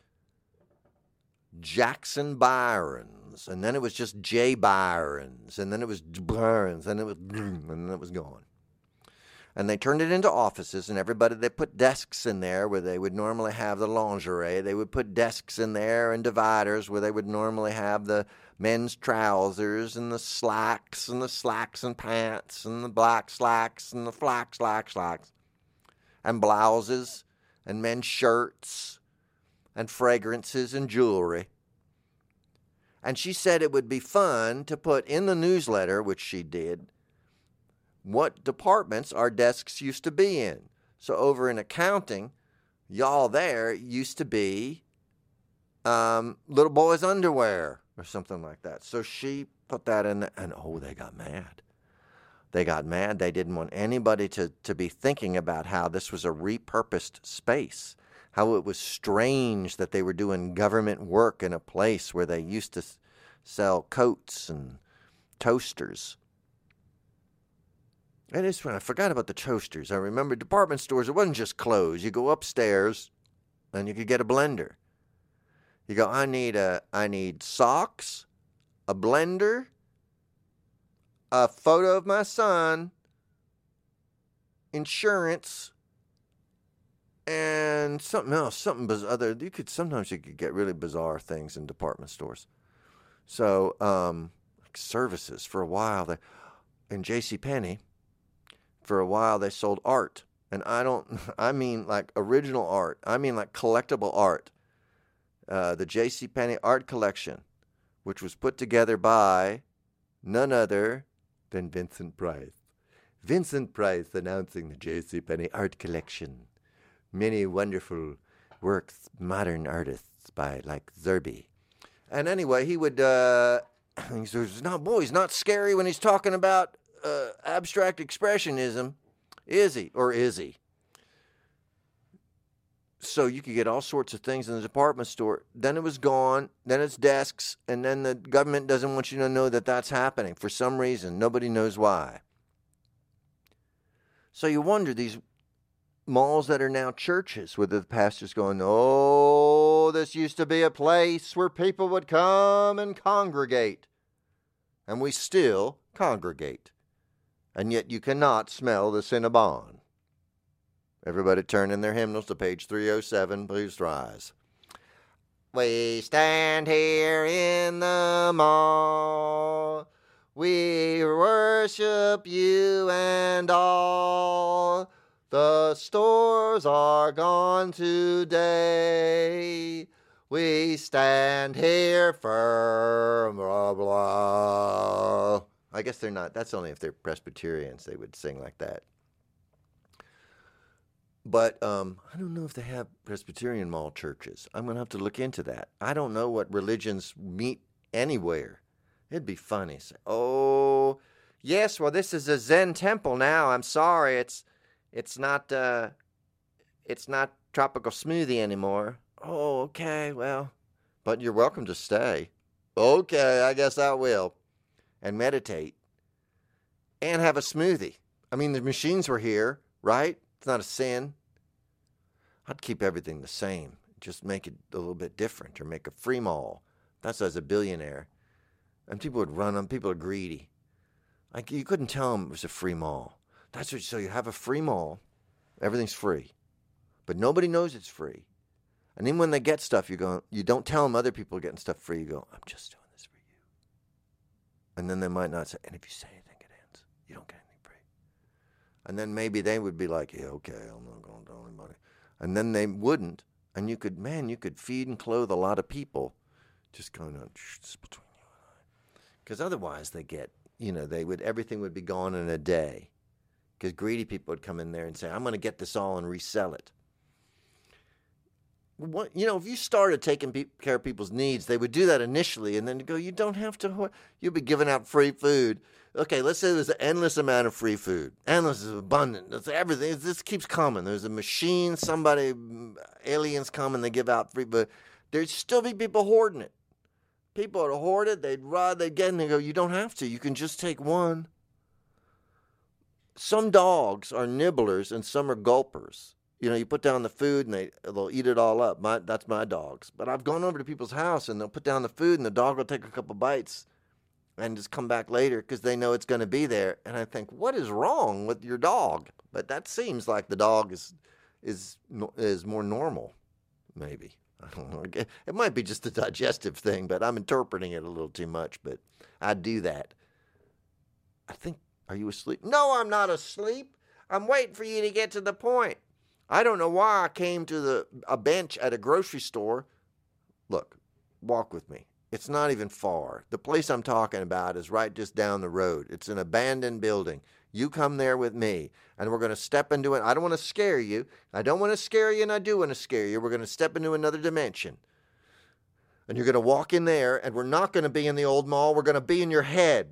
Jackson Byron's, and then it was just J. Byron's, and then it was Byron's, and it was, and then it was gone. And they turned it into offices, and everybody, they put desks in there where they would normally have the lingerie. They would put desks in there and dividers where they would normally have the men's trousers and the slacks and the slacks and pants and the black slacks and the flack slack slacks. And blouses, and men's shirts, and fragrances, and jewelry. And she said it would be fun to put in the newsletter, which she did, what departments our desks used to be in. So over in accounting, y'all there used to be um, little boys' underwear, or something like that. So she put that in there, and oh, they got mad. They got mad. They didn't want anybody to, to be thinking about how this was a repurposed space, how it was strange that they were doing government work in a place where they used to sell coats and toasters. And it's when I forgot about the toasters. I remember department stores, it wasn't just clothes. You go upstairs and you could get a blender. You go, I need a, I need socks, a blender, a photo of my son, insurance, and something else, something bizarre. Other, you could sometimes you could get really bizarre things in department stores. So, um, like services for a while. They, in JCPenney, for a while they sold art, and I don't. I mean like original art. I mean like collectible art. Uh, the JCPenney art collection, which was put together by none other than Vincent Price. Vincent Price announcing the JCPenney art collection. Many wonderful works, modern artists by like Zerby. And anyway, he would, uh, he says, no, boy, he's not scary when he's talking about uh, abstract expressionism, is he? Or is he? So you could get all sorts of things in the department store. Then it was gone. Then it's desks. And then the government doesn't want you to know that that's happening for some reason. Nobody knows why. So you wonder, these malls that are now churches, with the pastors going, oh, this used to be a place where people would come and congregate. And we still congregate. And yet you cannot smell the Cinnabon. Everybody turn in their hymnals to page three oh seven, please rise. We stand here in the mall. We worship you and all. The stores are gone today. We stand here firm, blah, blah. I guess they're not. That's only if they're Presbyterians, they would sing like that. But um, I don't know if they have Presbyterian mall churches. I'm going to have to look into that. I don't know what religions meet anywhere. It'd be funny. Say, oh, yes, well, this is a Zen temple now. I'm sorry. It's it's not uh, it's not tropical smoothie anymore. Oh, okay, well, but you're welcome to stay. Okay, I guess I will. And meditate. And have a smoothie. I mean, the machines were here, right? It's not a sin. I'd keep everything the same. Just make it a little bit different, or make a free mall. That's as a billionaire. And people would run them. People are greedy. Like, you couldn't tell them it was a free mall. That's what. So you have a free mall. Everything's free. But nobody knows it's free. And then when they get stuff, you go, you don't tell them other people are getting stuff free. You go, I'm just doing this for you. And then they might not say, and if you say anything, it ends. You don't get anything free. And then maybe they would be like, yeah, okay, I'm not going to tell anybody. And then they wouldn't. And you could, man, you could feed and clothe a lot of people. Just going on, shh, this is between you and I. Because otherwise they get, you know, they would, everything would be gone in a day. Because greedy people would come in there and say, I'm going to get this all and resell it. What, you know, if you started taking pe- care of people's needs, they would do that initially, and then go, you don't have to, you'll be giving out free food. Okay, let's say there's an endless amount of free food. Endless is abundant. It's everything. This keeps coming. There's a machine, somebody, aliens come and they give out free, but there'd still be people hoarding it. People would hoard it, they'd run, they'd get, and they go, you don't have to. You can just take one. Some dogs are nibblers and some are gulpers. You know, you put down the food and they, they'll eat it all up. My, that's my dogs. But I've gone over to people's house and they'll put down the food and the dog will take a couple bites and just come back later because they know it's going to be there. And I think, what is wrong with your dog? But that seems like the dog is is is more normal, maybe. I don't know. It might be just a digestive thing, but I'm interpreting it a little too much. But I do that. I think, are you asleep? No, I'm not asleep. I'm waiting for you to get to the point. I don't know why I came to the a bench at a grocery store. Look, walk with me. It's not even far. The place I'm talking about is right just down the road. It's an abandoned building. You come there with me, and we're going to step into it. I don't want to scare you. I don't want to scare you, and I do want to scare you. We're going to step into another dimension. And you're going to walk in there, and we're not going to be in the old mall. We're going to be in your head.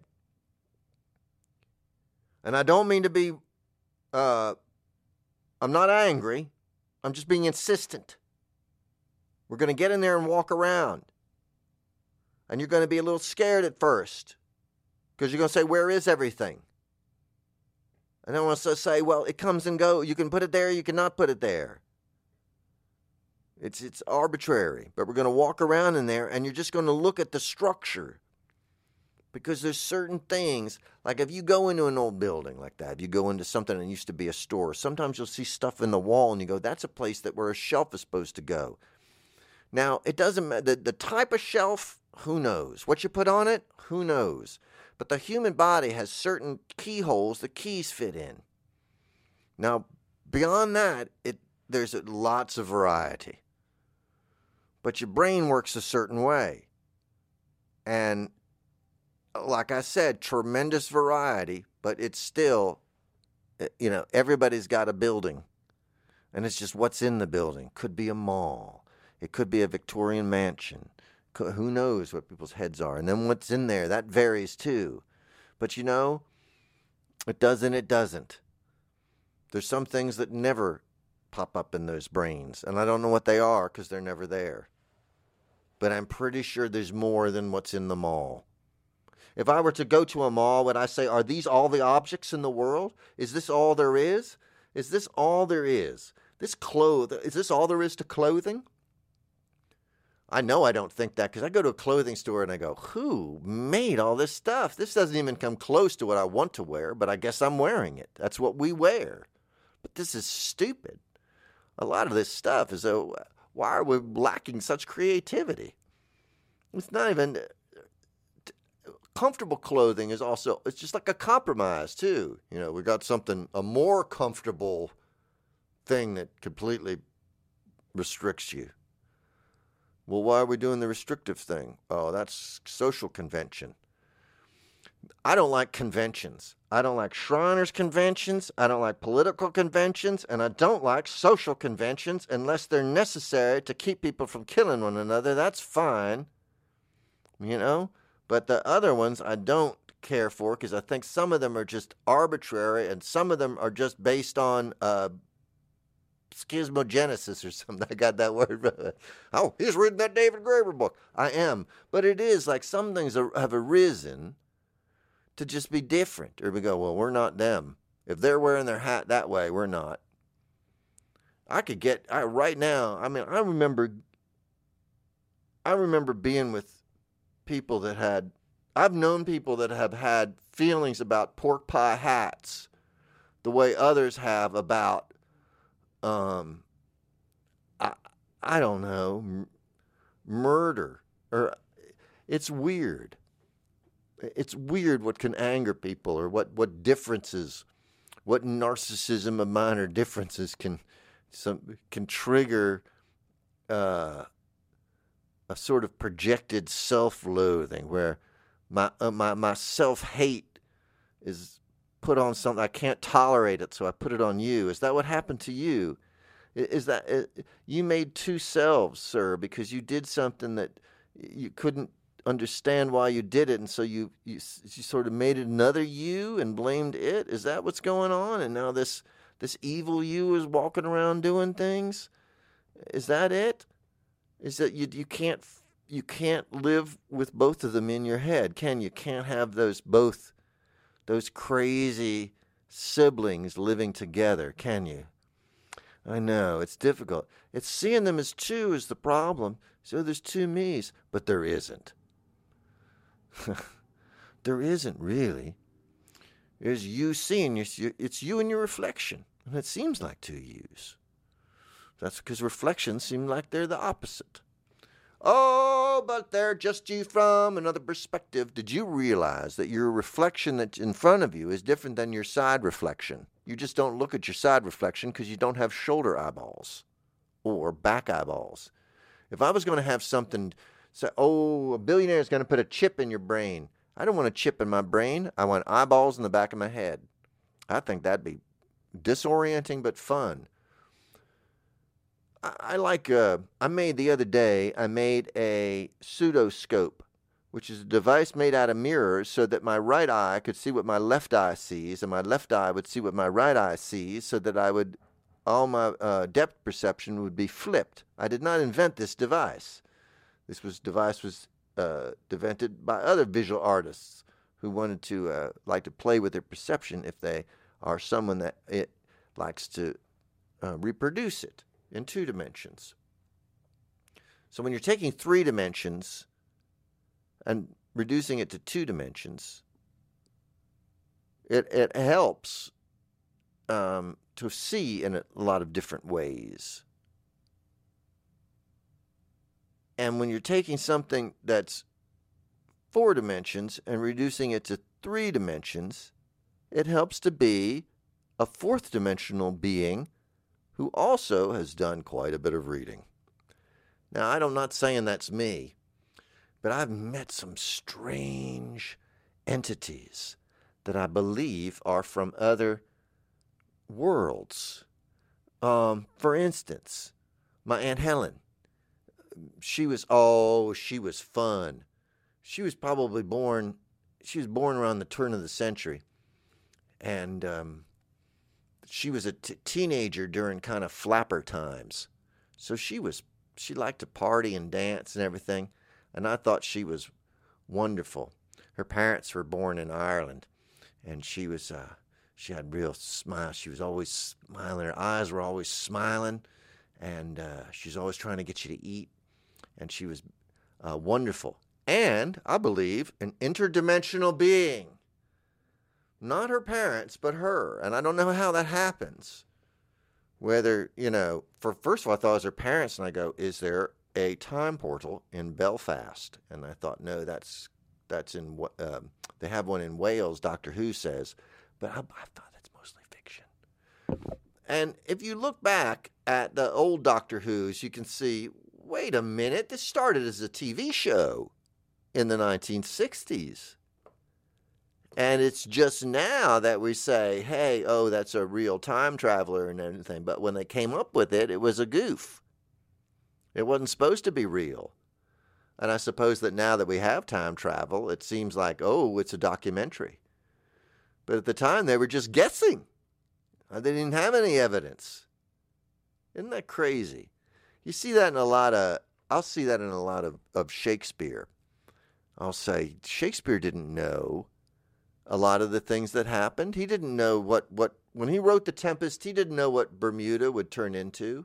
And I don't mean to be... Uh, I'm not angry. I'm just being insistent. We're going to get in there and walk around. And you're going to be a little scared at first. Because you're going to say, where is everything? And I want to say, well, it comes and goes. You can put it there, you cannot put it there. It's, it's arbitrary. But we're going to walk around in there and you're just going to look at the structure. Because there's certain things, like if you go into an old building like that, if you go into something that used to be a store, sometimes you'll see stuff in the wall and you go, that's a place that where a shelf is supposed to go. Now, it doesn't matter. The, the type of shelf, who knows? What you put on it, who knows? But the human body has certain keyholes the keys fit in. Now, beyond that, it there's lots of variety. But your brain works a certain way. And like I said, tremendous variety, but it's still, you know, everybody's got a building. And it's just what's in the building. Could be a mall. It could be a Victorian mansion. Who knows what people's heads are. And then what's in there, that varies too. But you know, it does and it doesn't. There's some things that never pop up in those brains. And I don't know what they are because they're never there. But I'm pretty sure there's more than what's in the mall. If I were to go to a mall, would I say, are these all the objects in the world? Is this all there is? Is this all there is? This cloth, is this all there is to clothing? I know I don't think that because I go to a clothing store and I go, who made all this stuff? This doesn't even come close to what I want to wear, but I guess I'm wearing it. That's what we wear. But this is stupid. A lot of this stuff is, oh, why are we lacking such creativity? It's not even, comfortable clothing is also, it's just like a compromise too. You know, we got something, a more comfortable thing that completely restricts you. Well, why are we doing the restrictive thing? Oh, that's social convention. I don't like conventions. I don't like Shriners conventions. I don't like political conventions. And I don't like social conventions unless they're necessary to keep people from killing one another. That's fine. You know? But the other ones I don't care for because I think some of them are just arbitrary and some of them are just based on uh, schismogenesis or something. I got that word. Oh, he's reading that David Graeber book. I am. But it is like some things are, have arisen to just be different. Or we go, well, we're not them. If they're wearing their hat that way, we're not. I could get, I, right now, I mean, I remember, I remember being with people that had, I've known people that have had feelings about pork pie hats the way others have about, um, I, I don't know, m- murder. Or it's weird. It's weird what can anger people or what, what differences, what narcissism of minor differences can some can trigger uh, a sort of projected self-loathing where my uh, my my self-hate is put on something. I can't tolerate it, so I put it on you. Is that what happened to you? Is that uh, you made two selves, sir, because you did something that you couldn't understand why you did it, and so you, you you sort of made it another you and blamed it? Is that what's going on? And now this this evil you is walking around doing things? Is that it? Is that you you can't you can't live with both of them in your head, can you? Can't have those both those crazy siblings living together, can you? I know, it's difficult. It's seeing them as two is the problem. So there's two me's, but there isn't. There isn't really. There's you seeing, it's you and your reflection. And it seems like two yous. That's because reflections seem like they're the opposite. Oh, but they're just you from another perspective. Did you realize that your reflection that's in front of you is different than your side reflection? You just don't look at your side reflection because you don't have shoulder eyeballs or back eyeballs. If I was going to have something say, oh, a billionaire is going to put a chip in your brain. I don't want a chip in my brain. I want eyeballs in the back of my head. I think that'd be disorienting but fun. I, I like, uh, I made the other day, I made a pseudoscope, which is a device made out of mirrors so that my right eye could see what my left eye sees, and my left eye would see what my right eye sees, so that I would, all my uh, depth perception would be flipped. I did not invent this device. This was device was uh, invented by other visual artists who wanted to uh, like to play with their perception if they are someone that it likes to uh, reproduce it in two dimensions. So when you're taking three dimensions and reducing it to two dimensions, it it helps um, to see in a lot of different ways. And when you're taking something that's four dimensions and reducing it to three dimensions, it helps to be a fourth dimensional being who also has done quite a bit of reading. Now, I'm not saying that's me, but I've met some strange entities that I believe are from other worlds. Um, for instance, my Aunt Helen, she was, oh, she was fun. She was probably born, she was born around the turn of the century. And um, she was a t- teenager during kind of flapper times. So she was, she liked to party and dance and everything. And I thought she was wonderful. Her parents were born in Ireland. And she was, uh, she had real smile. She was always smiling. Her eyes were always smiling. And uh, she's always trying to get you to eat. And she was uh, wonderful. And, I believe, an interdimensional being. Not her parents, but her. And I don't know how that happens. Whether, you know, for first of all, I thought it was her parents. And I go, is there a time portal in Belfast? And I thought, no, that's that's in, um, they have one in Wales, Doctor Who says. But I, I thought that's mostly fiction. And if you look back at the old Doctor Who's, you can see, wait a minute, this started as a T V show in the nineteen sixties. And it's just now that we say, hey, oh, that's a real time traveler and everything. But when they came up with it, it was a goof. It wasn't supposed to be real. And I suppose that now that we have time travel, it seems like, oh, it's a documentary. But at the time, they were just guessing. They didn't have any evidence. Isn't that crazy? You see that in a lot of, I'll see that in a lot of, of Shakespeare. I'll say, Shakespeare didn't know a lot of the things that happened. He didn't know what, what, when he wrote The Tempest, he didn't know what Bermuda would turn into.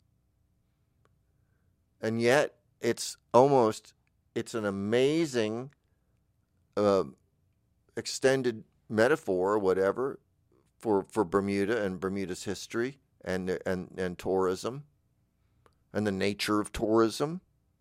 And yet, it's almost, it's an amazing uh, extended metaphor or whatever for, for Bermuda and Bermuda's history and, and, and tourism and the nature of tourism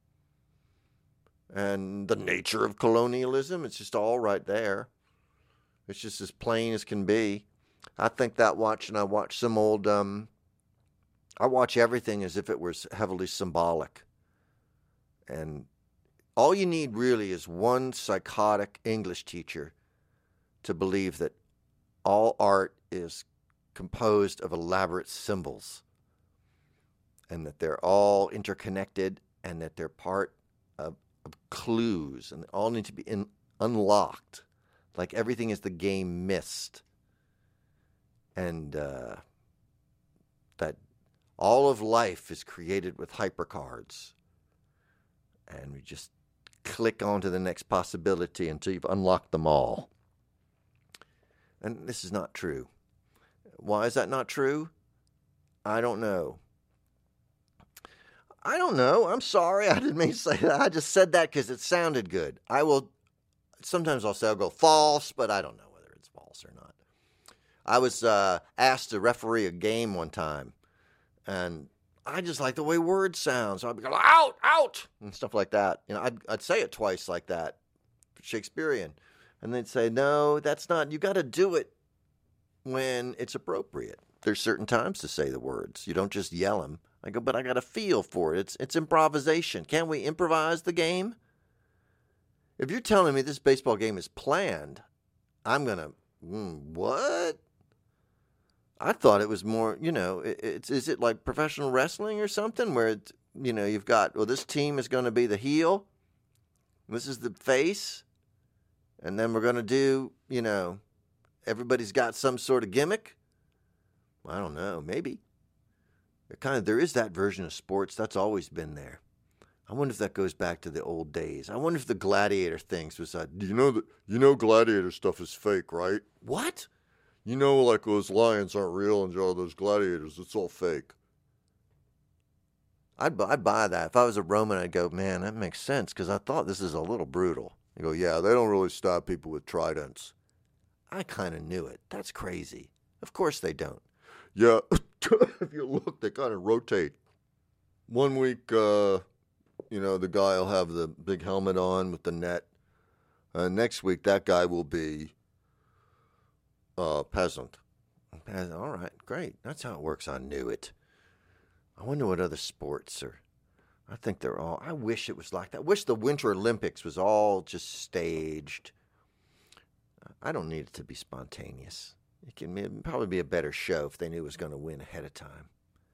and the nature of colonialism. It's just all right there. It's just as plain as can be. I think that watch, and I watch some old, um, I watch everything as if it was heavily symbolic. And all you need really is one psychotic English teacher to believe that all art is composed of elaborate symbols and that they're all interconnected and that they're part of, of clues and they all need to be in, unlocked. Like everything is the game Myst. And uh, that all of life is created with hypercards. And we just click on to the next possibility until you've unlocked them all. And this is not true. Why is that not true? I don't know. I don't know. I'm sorry. I didn't mean to say that. I just said that because it sounded good. I will, sometimes I'll say, I'll go false, but I don't know whether it's false or not. I was uh, asked to referee a game one time, and I just like the way words sound. So I'd be going, out, out, and stuff like that. You know, I'd, I'd say it twice like that, Shakespearean. And they'd say, no, that's not, you got to do it when it's appropriate. There's certain times to say the words. You don't just yell them. I go, but I got a feel for it. It's, it's improvisation. Can't we improvise the game? If you're telling me this baseball game is planned, I'm going to, mm, what? I thought it was more, you know, it, it's is it like professional wrestling or something where, it's, you know, you've got, well, this team is going to be the heel. This is the face. And then we're going to do, you know, everybody's got some sort of gimmick. I don't know, maybe. It kind of, there is that version of sports. That's always been there. I wonder if that goes back to the old days. I wonder if the gladiator things was that, you know, that, you know gladiator stuff is fake, right? What? You know, like those lions aren't real and all those gladiators, it's all fake. I'd, I'd buy that. If I was a Roman, I'd go, man, that makes sense because I thought this is a little brutal. You go, yeah, they don't really stab people with tridents. I kind of knew it. That's crazy. Of course they don't. Yeah, if you look, they kind of rotate. One week, uh, you know, the guy will have the big helmet on with the net. Uh, next week, that guy will be uh, peasant. peasant. All right, great. That's how it works. I knew it. I wonder what other sports are. I think they're all, I wish it was like that. I wish the Winter Olympics was all just staged. I don't need it to be spontaneous. It can it'd probably be a better show if they knew it was going to win ahead of time.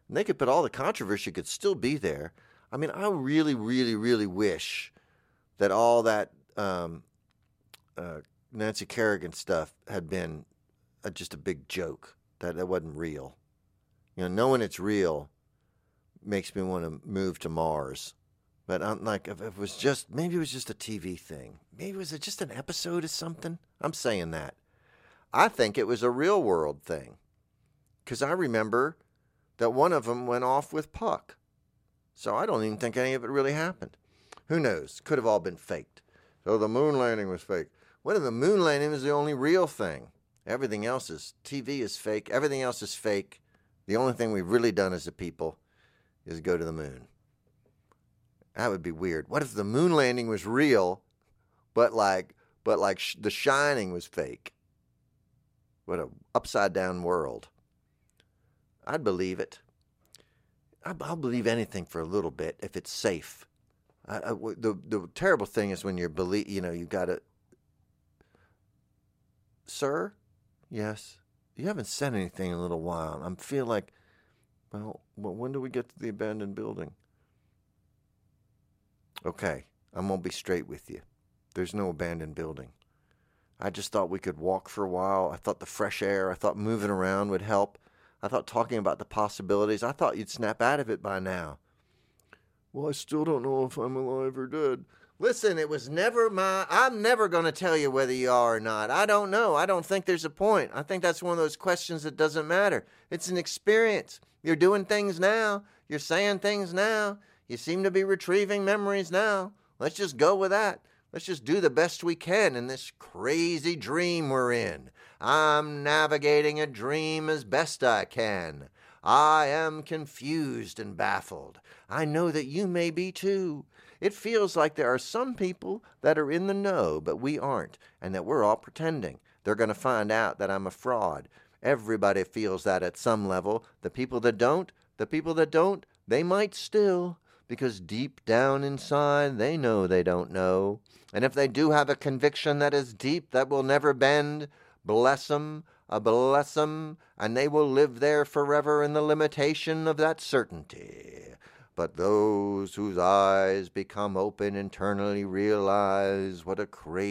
And they could put all the controversy could still be there. I mean, I really, really, really wish that all that um, uh, Nancy Kerrigan stuff had been uh, just a big joke, that it wasn't real. You know, knowing it's real makes me want to move to Mars. But I'm like, if it was just, maybe it was just a T V thing. Maybe it was just an episode of something. I'm saying that. I think it was a real world thing. Because I remember that one of them went off with Puck. So I don't even think any of it really happened. Who knows? Could have all been faked. So the moon landing was fake. What if the moon landing is the only real thing? Everything else is, T V is fake. Everything else is fake. The only thing we've really done as a people is go to the moon. That would be weird. What if the moon landing was real, but like, but like sh- The Shining was fake? What a upside down world. I'd believe it. I'll believe anything for a little bit if it's safe. I, I, the the terrible thing is when you're believe, you know, you got to. Sir, yes, you haven't said anything in a little while. I feel like, well, when do we get to the abandoned building? Okay, I'm gonna be straight with you. There's no abandoned building. I just thought we could walk for a while. I thought the fresh air, I thought moving around would help. I thought talking about the possibilities, I thought you'd snap out of it by now. Well, I still don't know if I'm alive or dead. Listen, it was never my, I'm never going to tell you whether you are or not. I don't know. I don't think there's a point. I think that's one of those questions that doesn't matter. It's an experience. You're doing things now. You're saying things now. You seem to be retrieving memories now. Let's just go with that. Let's just do the best we can in this crazy dream we're in. I'm navigating a dream as best I can. I am confused and baffled. I know that you may be too. It feels like there are some people that are in the know, but we aren't, and that we're all pretending. They're going to find out that I'm a fraud. Everybody feels that at some level. The people that don't, the people that don't, they might still, because deep down inside they know they don't know. And if they do have a conviction that is deep, that will never bend, bless 'em, a bless 'em, and they will live there forever in the limitation of that certainty. But those whose eyes become open internally realize what a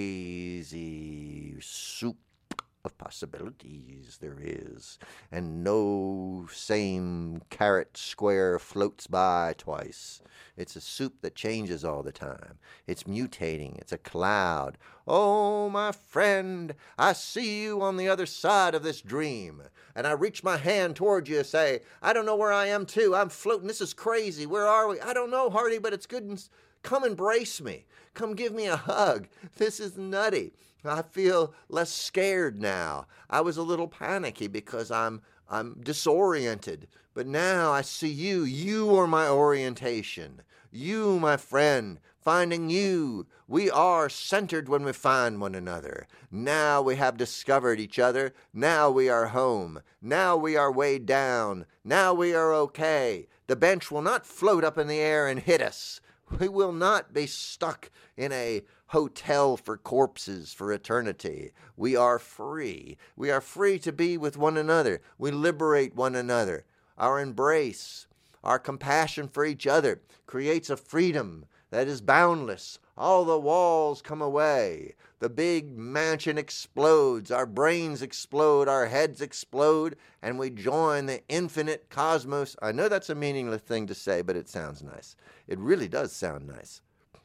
crazy soup of possibilities there is, and no same carrot square floats by twice. It's a soup that changes all the time. It's mutating. It's a cloud. Oh, my friend, I see you on the other side of this dream. And I reach my hand toward you and say, I don't know where I am too. I'm floating. This is crazy. Where are we? I don't know, Hardy, but it's good. And come embrace me. Come give me a hug. This is nutty. I feel less scared now. I was a little panicky because I'm I'm disoriented. But now I see you. You are my orientation. You, my friend, finding you. We are centered when we find one another. Now we have discovered each other. Now we are home. Now we are weighed down. Now we are okay. The bench will not float up in the air and hit us. We will not be stuck in a hotel for corpses for eternity. We are free. We are free to be with one another. We liberate one another. Our embrace, our compassion for each other creates a freedom that is boundless. All the walls come away. The big mansion explodes. Our brains explode. Our heads explode. And we join the infinite cosmos. I know that's a meaningless thing to say, but it sounds nice. It really does sound nice.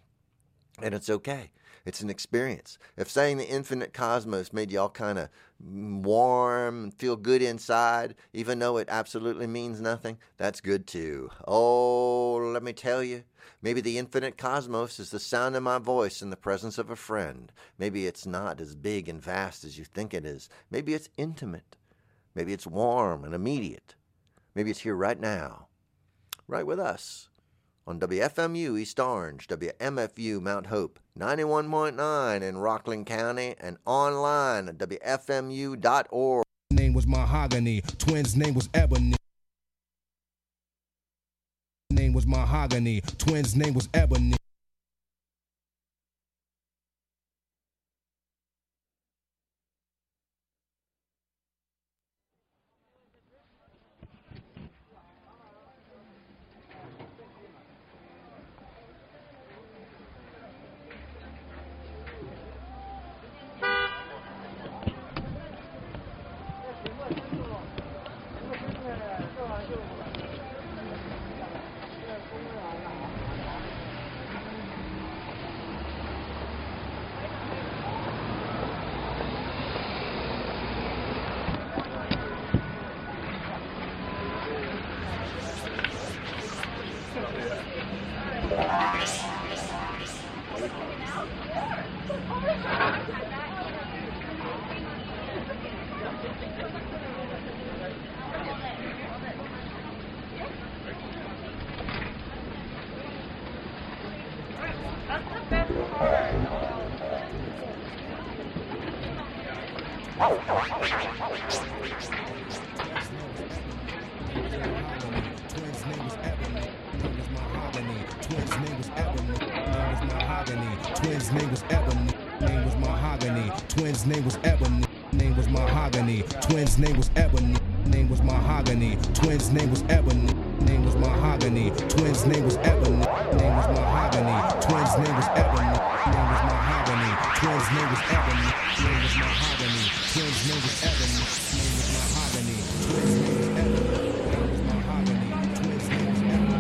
And it's okay. It's an experience. If saying the infinite cosmos made y'all kind of warm and feel good inside, even though it absolutely means nothing, that's good too. Oh, let me tell you, maybe the infinite cosmos is the sound of my voice in the presence of a friend. Maybe it's not as big and vast as you think it is. Maybe it's intimate. Maybe it's warm and immediate. Maybe it's here right now, right with us. On W F M U East Orange, W M F U Mount Hope, ninety-one point nine in Rockland County, and online at W F M U dot org. Name was Mahogany, twins' name was Ebony. Name was Mahogany, twins' name was Ebony. Twins' name was Ebony. Name was Mahogany. Twins' name was Ebony. Name was Mahogany. Twins' name was Ebony. Name was Mahogany. Twins' name was Ebony. Name was Mahogany. Twins' name was Ebony. Name was Mahogany. Twins' name was Ebony. Name was Mahogany. Twins' name was Ebony. Name was Mahogany. Twins' name was Ebony. Name was Mahogany. Twins' name was Ebony. Name was Mahogany. Twins' name was Ebony.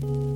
Mahogany.